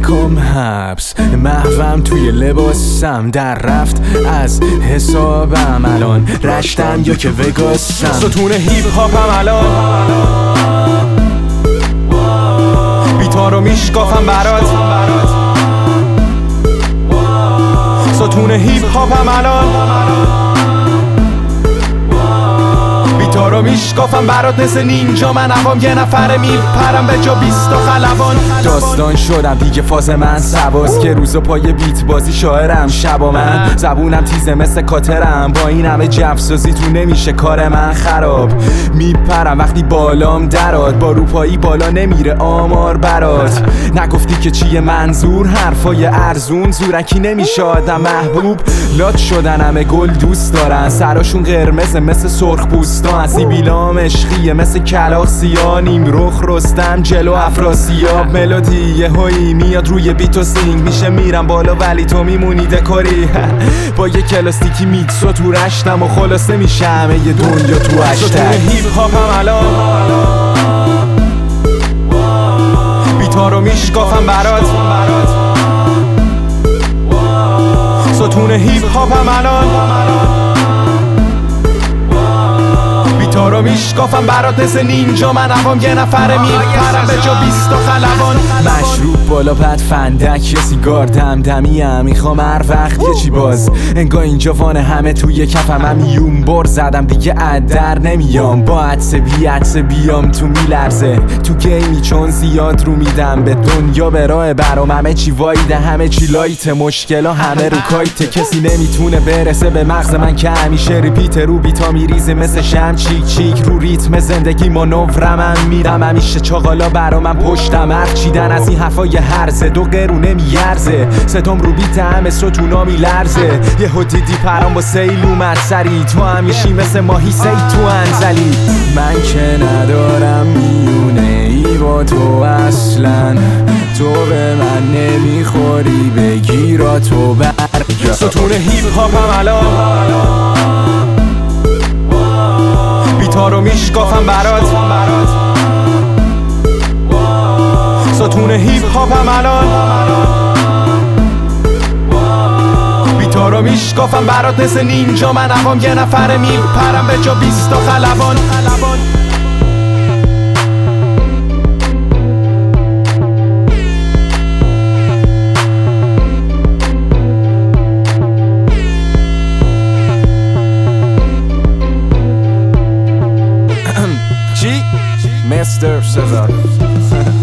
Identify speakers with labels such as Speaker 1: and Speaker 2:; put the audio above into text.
Speaker 1: نکن حبس، محوم توی لباسم در رفت از حسابم، الان رشتم یا که وگاسم.
Speaker 2: ستون هیپ هاپم الان بیتا رو میشکافم برات. ستون هیپ هاپم الان بیتا رو میشکافم برات. مثل نینجا من هوام یه نفره میپرم به جا 20 تا خلبان.
Speaker 1: داستان شدم دیگه فاز من سباست که روزا پای بیت بازی شاعرم، شبا من زبونم تیزه مثل کاترم، با این همه جفسازی تو نمیشه کار من خراب. میپرم وقتی بالام دراد، با روپایی بالا نمیره آمار برات. نگفتی که چیه منظور، حرفای ارزون زورکی نمیشه آدم محبوب. لات شدن همه گل دوست دارن، سراشون قرمزه مثل سرخ پوستان، سیبیلام عشقیه مثل کلاغ سیاه، نیم رخ رستم جلو افراسیاب. ملودی یه هایی میاد روی بیت و سینگ میشه میرم بالا ولی تو میمونی دکوری. با یه کلاستیکی میکسو تو رشتم و خلاصه میشه همه یه دنیا تو هشتگ.
Speaker 2: ستون هیپ هاپم الان بیتا رو میشکافم برات. ستون هیپ هاپم الان بیتا رو میشکافم برات. مثل نینجا من هوام یه نفره میپرم به جا 20 تا خلبان.
Speaker 1: مشروب بالا پد فندک یه سیگار دمدمیم، میخوام هر وقت یه چی باز، انگار اینجا وانه همه توی کفم. هم یون بر زدم دیگه در نمیام، با عدس بی عدس بیام تو میلرزه. تو گیمی چون زیاد رو میدم به دنیا به راه برام، همه چی وایده همه چی لایت، مشکلا همه رو کایت. کسی نمیتونه برسه به مغز من که همیشه ریپیت رو بیتا میریزه مثل شم چیک چیک رو ریتم زندگی مانورم. من میرم همیشه چاقالا برا من پشتم، حرف چیدن از این حرفای هرزه، دو قرونه میارزه ستم رو بیت همه ستونا میلرزه. یه دیدی پرام با سیل اومد سری، تو همیشی مثل ماهی سی تو انزلی. من که ندارم میونه ای با تو اصلا، تو به من نمیخوری بگیرا تو برگرد.
Speaker 2: ستون هیپ هاپم الان بیتا رو میشکافم برات. ستون هیپ هاپم الان بیتا رو میشکافم برات. مثل نینجا من هوام یه نفره میپرم به جا 20 تا خلبان.
Speaker 1: چی؟ مستر سزار